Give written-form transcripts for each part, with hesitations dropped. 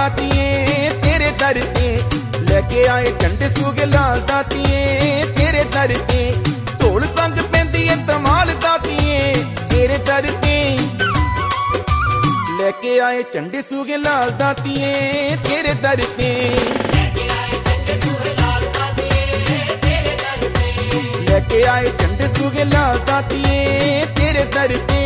दातिए तेरे दर पे, लेके आए झंडे सूगे लाल दातिए तेरे दर पे, ढोल संग पैंदी है धमाल दातिए तेरे दर पे, लेके आए झंडे सूगे लाल दातिए तेरे दर पे, लेके आए झंडे सूगे लाल दातिए तेरे दर पे।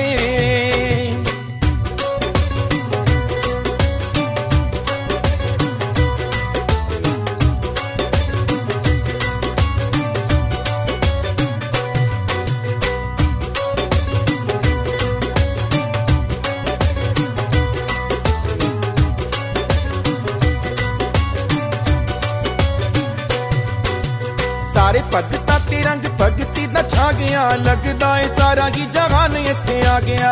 सारे भगता ते रंग भगती दा छा गया, लगदा है सारा ही जहान इत्थे आ गया,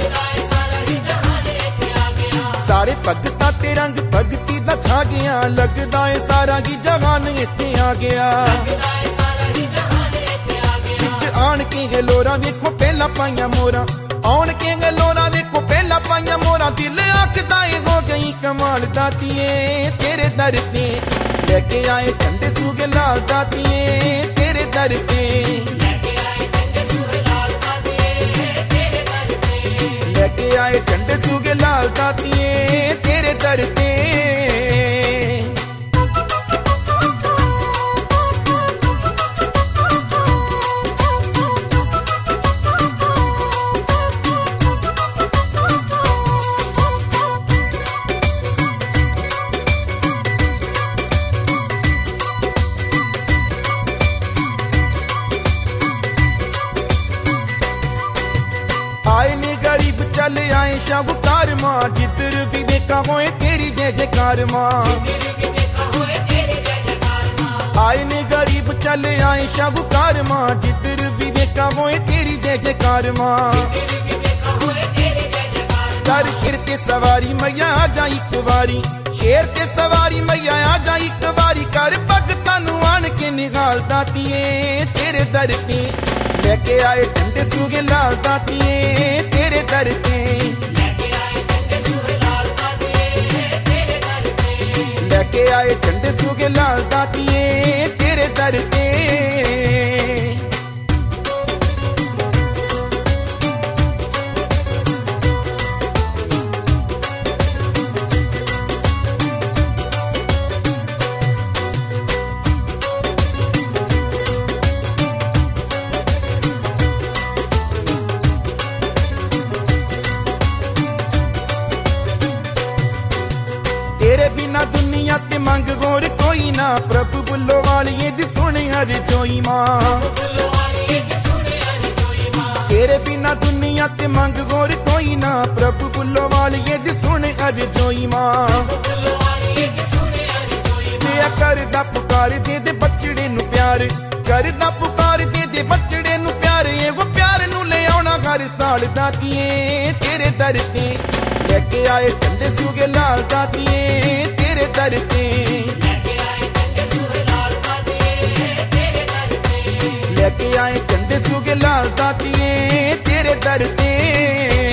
सारे भगता ते रंग भगती दा छा गया, लगदा है सारा ही जहान इत्थे आ गया, आन के गलोरा देखो पहला पाइया मोरा, आन के गलोरा देखो पहला पाइया मोरा, दिल आखदा हो गई कमाल दातिए तेरे दर पे, लेके आए झंडे सूगे लाल दातिए तेरे दर पे, लेके आए झंडे सूगे लाल दातिए तेरे दर पे। आए ने गरीब चले आए शाहूकार माँ, जिधर भी देखा होए तेरी जय जयकार माँ, आए ने गरीब चले आए शाहूकार माँ, जिधर भी देखा होए तेरी जय जयकार माँ, कर शेर ते सवारी मैया आ जा एक बारी, शेर ते सवारी मैया आ जा एक बारी, कर भगतां नू आन के निगाल दातिए तेरे दर पे, लेके आए झंडे सूगे लाल दातिए तेरे दर पे, लेके आए झंडे सूगे लाल दातिए तेरे दर पे। तेरे बिना दुनिया ते मंग गोर कोई ना, प्रभु बुल्लो वालिए दी सुने हर जोई माँ, तेरे बिना दुनिया ते मंग गोर कोई ना, प्रभु बुल्लो वालिए दी सुने हर जोई माँ, दिया करदा पुकार दे दे बचड़े नू प्यार, करदा पुकार दे दे बचड़े नू प्यार, ये वो प्यार नू ले आउणा हर साल दातिए तेरे दर पे, लेके आए झंडे सूगे लाल दातिए तेरे दर पे, लेके आए झंडे सूगे लाल दातिए तेरे दर पे।